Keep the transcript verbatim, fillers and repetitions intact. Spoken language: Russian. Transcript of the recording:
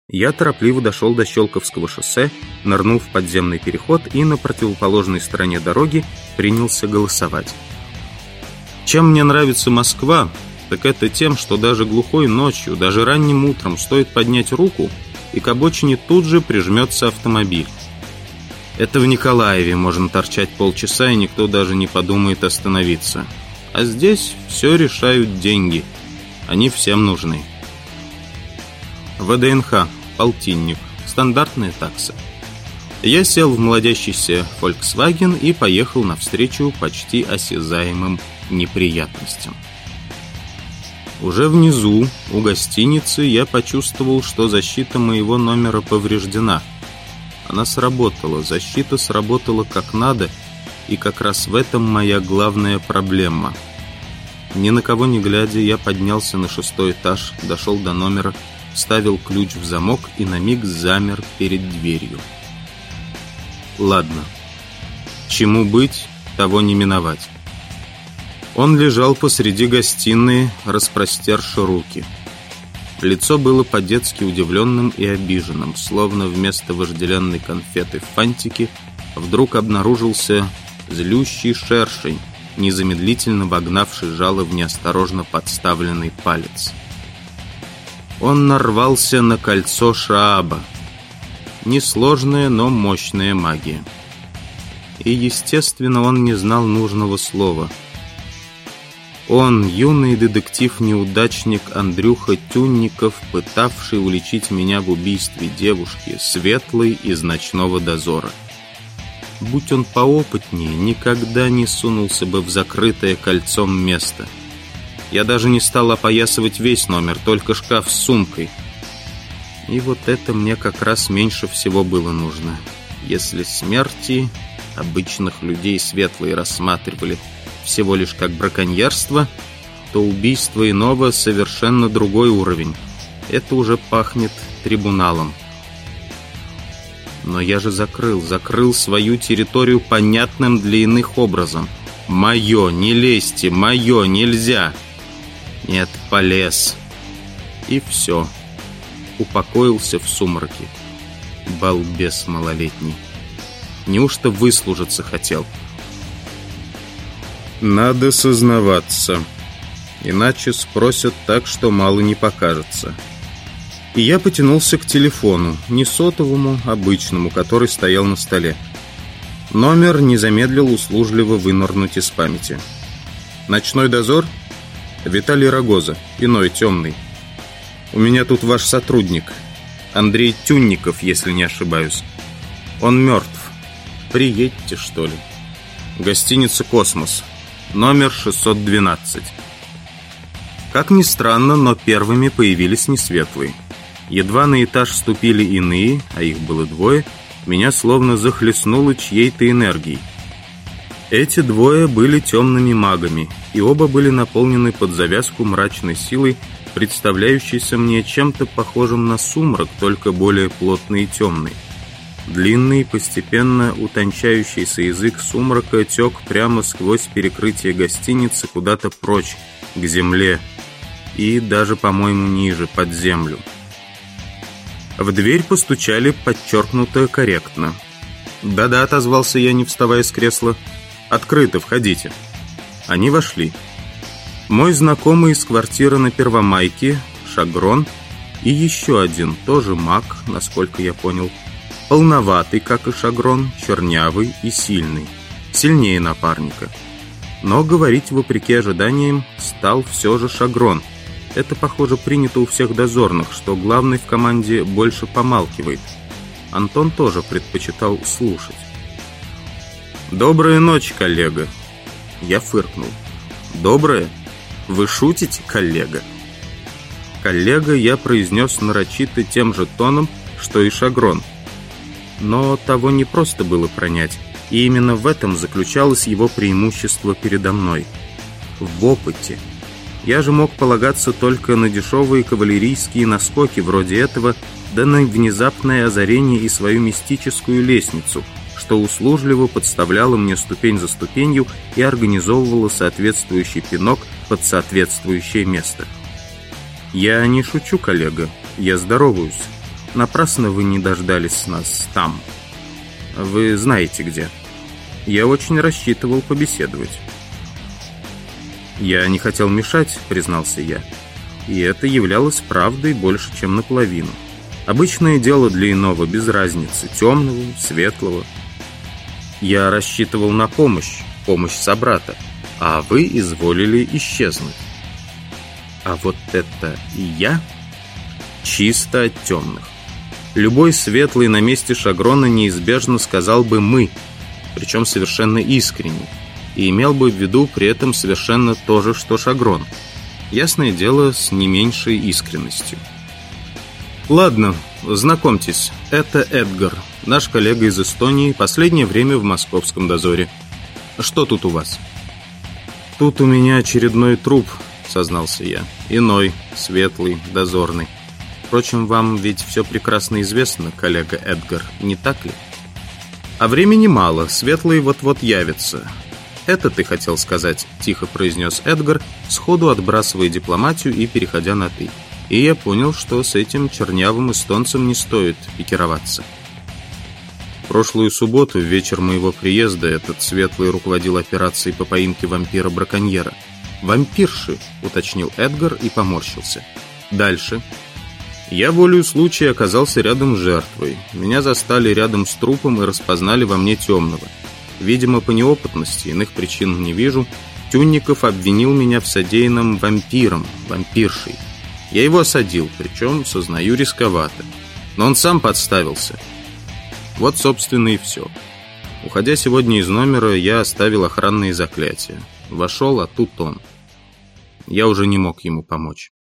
Я торопливо дошел до Щелковского шоссе, нырнул в подземный переход и на противоположной стороне дороги принялся голосовать. Чем мне нравится Москва, так это тем, что даже глухой ночью, даже ранним утром стоит поднять руку, и к обочине тут же прижмется автомобиль. Это в Николаеве можно торчать полчаса, и никто даже не подумает остановиться. А здесь все решают деньги. Они всем нужны. ВДНХ, полтинник, стандартная такса. Я сел в молодящийся Volkswagen и поехал навстречу почти осязаемым неприятностям. Уже внизу, у гостиницы, я почувствовал, что защита моего номера повреждена. Она сработала, защита сработала как надо, и как раз в этом моя главная проблема. Ни на кого не глядя, я поднялся на шестой этаж, дошел до номера, вставил ключ в замок и на миг замер перед дверью. Ладно, чему быть, того не миновать. Он лежал посреди гостиной, распростерши руки. Лицо было по-детски удивленным и обиженным, словно вместо вожделенной конфеты в фантике вдруг обнаружился злющий шершень, незамедлительно вогнавший жало в неосторожно подставленный палец. Он нарвался на кольцо Шааба. Несложная, но мощная магия. И, естественно, он не знал нужного слова. Он, юный детектив-неудачник Андрюха Тюнников, пытавший уличить меня в убийстве девушки, Светлой из «Ночного дозора». Будь он поопытнее, никогда не сунулся бы в закрытое кольцом место. Я даже не стал опоясывать весь номер, только шкаф с сумкой. И вот это мне как раз меньше всего было нужно. Если смерти обычных людей Светлые рассматривали всего лишь как браконьерство, то убийство иного совершенно другой уровень. Это уже пахнет трибуналом. Но я же закрыл, закрыл свою территорию понятным для иных образом. Мое, не лезьте, мое, нельзя. Нет, полез. И все. Упокоился в сумраке. Балбес малолетний. Неужто выслужиться хотел? Надо сознаваться. Иначе спросят так, что мало не покажется. И я потянулся к телефону, не сотовому, обычному, который стоял на столе. Номер не замедлил услужливо вынырнуть из памяти. «Ночной дозор?» «Виталий Рогоза, иной, темный. У меня тут ваш сотрудник, Андрей Тюнников, если не ошибаюсь. Он мертв. Приедьте, что ли. Гостиница «Космос», номер шестьсот двенадцать». Как ни странно, но первыми появились не Светлые. Едва на этаж вступили иные, а их было двое, меня словно захлестнуло чьей-то энергией. Эти двое были темными магами, и оба были наполнены под завязку мрачной силой, представляющейся мне чем-то похожим на сумрак, только более плотный и темный. Длинный, постепенно утончающийся язык сумрака тек прямо сквозь перекрытие гостиницы куда-то прочь, к земле, и даже, по-моему, ниже, под землю. В дверь постучали подчеркнуто корректно. «Да-да», — отозвался я, не вставая с кресла. «Открыто, входите». Они вошли. Мой знакомый из квартиры на Первомайке, Шагрон, и еще один, тоже маг, насколько я понял, полноватый, как и Шагрон, чернявый и сильный, сильнее напарника. Но говорить, вопреки ожиданиям, стал все же Шагрон. Это, похоже, принято у всех дозорных, что главный в команде больше помалкивает. Антон тоже предпочитал слушать. «Добрая ночь, коллега». Я фыркнул. «Добрая? Вы шутите, коллега?» «Коллега» я произнес нарочито тем же тоном, что и Шагрон. Но того не просто было пронять, и именно в этом заключалось его преимущество передо мной. В опыте. Я же мог полагаться только на дешевые кавалерийские наскоки вроде этого, да на внезапное озарение и свою мистическую лестницу, что услужливо подставляло мне ступень за ступенью и организовывало соответствующий пинок под соответствующее место. «Я не шучу, коллега, я здороваюсь. Напрасно вы не дождались нас там. Вы знаете где. Я очень рассчитывал побеседовать». «Я не хотел мешать», — признался я. И это являлось правдой больше, чем наполовину. Обычное дело для иного, без разницы, темного, светлого. Я рассчитывал на помощь, помощь собрата, а вы изволили исчезнуть. А вот это и я чисто от темных. Любой светлый на месте Шагрона неизбежно сказал бы «мы», причем совершенно искренне, и имел бы в виду при этом совершенно то же, что Шагрон. Ясное дело, с не меньшей искренностью. «Ладно, знакомьтесь, это Эдгар, наш коллега из Эстонии, последнее время в московском дозоре. Что тут у вас?» «Тут у меня очередной труп», — сознался я. «Иной, светлый, дозорный. Впрочем, вам ведь все прекрасно известно, коллега Эдгар, не так ли? А времени мало, светлый вот-вот явится». «Это ты хотел сказать», — тихо произнес Эдгар, сходу отбрасывая дипломатию и переходя на «ты». И я понял, что с этим чернявым эстонцем не стоит пикироваться. В прошлую субботу, в вечер моего приезда, этот светлый руководил операцией по поимке вампира-браконьера. «Вампирши», — уточнил Эдгар и поморщился. «Дальше. Я волею случая оказался рядом с жертвой. Меня застали рядом с трупом и распознали во мне темного. Видимо, по неопытности, иных причин не вижу, Тюнников обвинил меня в содеянном вампиром, вампиршей. Я его осадил, причем, сознаю, рисковато. Но он сам подставился. Вот, собственно, и все. Уходя сегодня из номера, я оставил охранные заклятия. Вошел, а тут он. Я уже не мог ему помочь.